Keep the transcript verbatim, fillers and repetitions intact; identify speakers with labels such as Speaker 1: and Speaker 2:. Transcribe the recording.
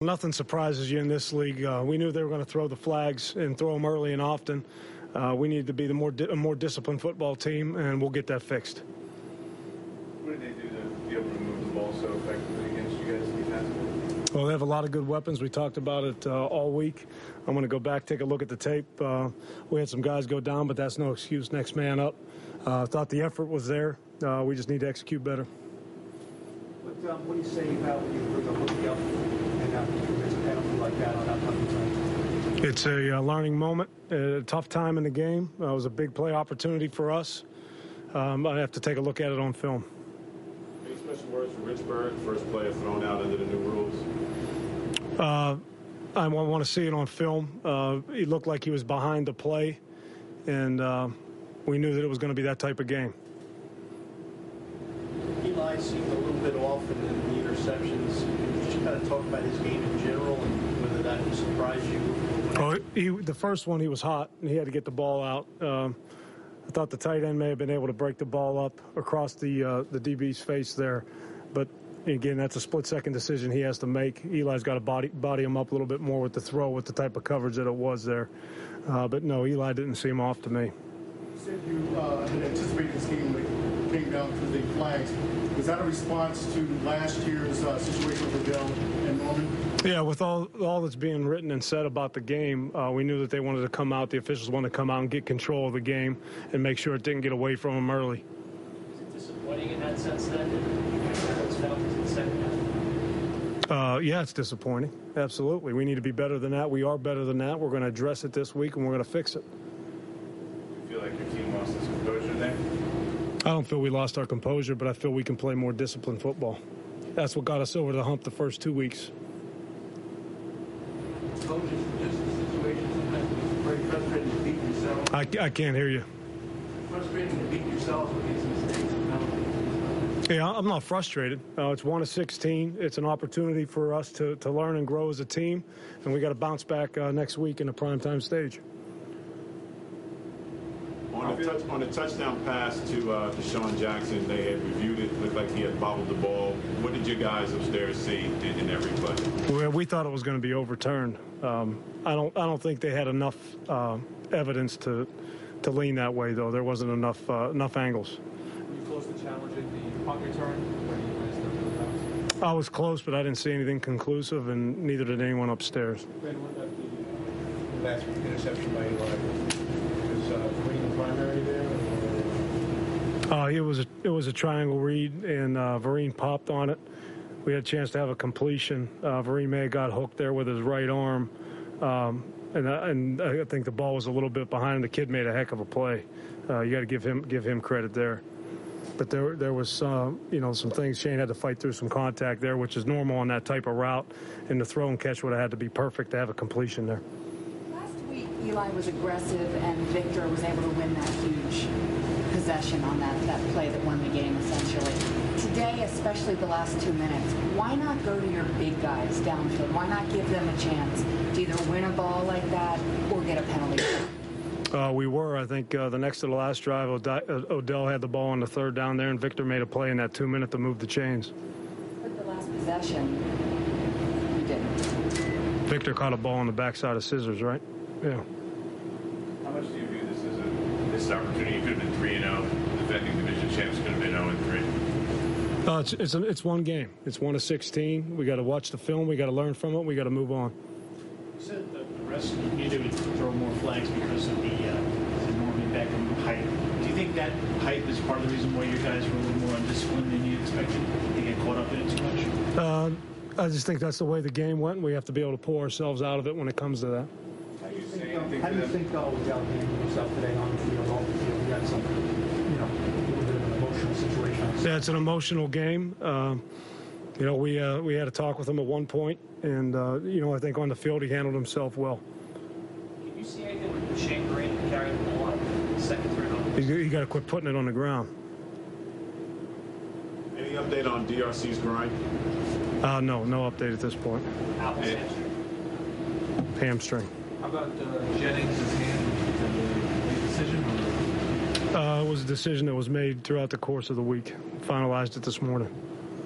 Speaker 1: Nothing surprises you in this league. Uh, we knew they were going to throw the flags and throw them early and often. Uh, we need to be the more di- a more disciplined football team, and we'll get that fixed.
Speaker 2: What did they do to be able to move the ball so effectively against you guys defensively?
Speaker 1: Well, they have a lot of good weapons. We talked about it uh, all week. I'm going to go back, take a look at the tape. Uh, we had some guys go down, but that's no excuse. Next man up. I uh, thought the effort was there. Uh, we just need to execute better.
Speaker 3: What, um, what do you say about when you bring a rookie up and uh, commits a penalty like that on upcoming time?
Speaker 1: It's a uh, learning moment, a tough time in the game. Uh, it was a big play opportunity for us. Um, I have to take a look at it on film.
Speaker 4: Any special words for Rich Bird, first player thrown out under the new rules?
Speaker 1: Uh, I want to see it on film. Uh, he looked like he was behind the play, and uh, we knew that it was going to be that type of game.
Speaker 3: Eli seemed a little bit off in the, the interceptions. Can you just kind of talk about his game in general and whether that surprised you?
Speaker 1: Oh, he, the first one, he was hot, and he had to get the ball out. Um, I thought the tight end may have been able to break the ball up across the uh, the D B's face there. But, again, that's a split-second decision he has to make. Eli's got to body, body him up a little bit more with the throw, with the type of coverage that it was there. Uh, but, no, Eli didn't seem off to me.
Speaker 5: You said you uh, had anticipated this game when it came down to the flags. Was that a response to last year's uh, situation with Odell and Norman?
Speaker 1: Yeah, with all all that's being written and said about the game, uh, we knew that they wanted to come out, the officials wanted to come out and get control of the game and make sure it didn't get away from them early.
Speaker 6: Is it disappointing in that sense then? In the second half?
Speaker 1: Uh, yeah, it's disappointing. Absolutely. We need to be better than that. We are better than that. We're going to address it this week, and we're going to fix it.
Speaker 2: Do you feel like your team lost its composure there?
Speaker 1: I don't feel we lost our composure, but I feel we can play more disciplined football. That's what got us over the hump the first two weeks.
Speaker 3: Coaches, just the situation sometimes it's very frustrating to beat yourself.
Speaker 1: I, I can't hear you.
Speaker 3: Frustrating to beat yourself with these mistakes and penalties.
Speaker 1: Yeah, I'm not frustrated. Uh, it's one of sixteen. It's an opportunity for us to, to learn and grow as a team, and we got to bounce back uh, next week in the primetime stage.
Speaker 4: On the, touch, on the touchdown pass to uh, Deshaun Jackson, they had reviewed it. Looked like he had bobbled the ball. What did you guys upstairs see in, in that replay?
Speaker 1: Well, we thought it was going to be overturned. Um, I don't. I don't think they had enough uh, evidence to to lean that way, though. There wasn't enough uh, enough angles.
Speaker 7: Were you close to challenging the punt return? Where you guys done the pass?
Speaker 1: I was close, but I didn't see anything conclusive, and neither did anyone upstairs.
Speaker 7: Ben, what about the
Speaker 3: Last interception by Eli. Was uh, Green the primary there?
Speaker 1: Uh, it was a it was a triangle read, and uh, Vereen popped on it. We had a chance to have a completion. Uh, Vereen may have got hooked there with his right arm, um, and uh, and I think the ball was a little bit behind. The kid made a heck of a play. Uh, you got to give him give him credit there. But there there was some you know some things Shane had to fight through some contact there, which is normal on that type of route. And the throw and catch would have had to be perfect to have a completion there.
Speaker 8: Last week, Eli was aggressive, and Victor was able to win that huge possession on that, that play that won the game, essentially. Today, especially the last two minutes, why not go to your big guys downfield? Why not give them a chance to either win a ball like that or get a penalty?
Speaker 1: Uh, we were. I think uh, the next to the last drive, Od- Odell had the ball on the third down there, and Victor made a play in that two minute to move the chains.
Speaker 8: But the last possession, you didn't.
Speaker 1: Victor caught a ball on the backside of Scissors, right? Yeah.
Speaker 2: How much do you view this as a this opportunity? You could have been three and zero. Defending division champs could have been zero and three.
Speaker 1: Uh, it's it's, a, it's one game. It's one of sixteen. We got to watch the film. We got to learn from it. We got to move on.
Speaker 9: You said that the rest needed to throw more flags because of the, uh, the Norman Beckham hype. Do you think that hype is part of the reason why you guys were a little more undisciplined than you expected? They get caught up in it too much?
Speaker 1: Uh, I just think that's the way the game went. We have to be able to pull ourselves out of it when it comes to that.
Speaker 3: How do you think, how do you think uh, Odell handled himself today on the field, off the field? He had some, you know, a little bit of an emotional situation.
Speaker 1: Yeah, it's an emotional game. Uh, you know, we uh, we had a talk with him at one point, and, uh, you know, I think on the field he handled himself well.
Speaker 6: Can you see anything with Shane Green carrying the ball on the second, third down?
Speaker 1: You, you got to quit putting it on the ground.
Speaker 4: Any update on D R C's grind?
Speaker 1: Uh, no, no update at this point.
Speaker 6: Apple's
Speaker 4: Yeah.
Speaker 6: hamstring.
Speaker 1: Hamstring.
Speaker 7: How about uh, Jennings' hand and the decision? Or?
Speaker 1: Uh, it was a decision that was made throughout the course of the week. Finalized it this morning.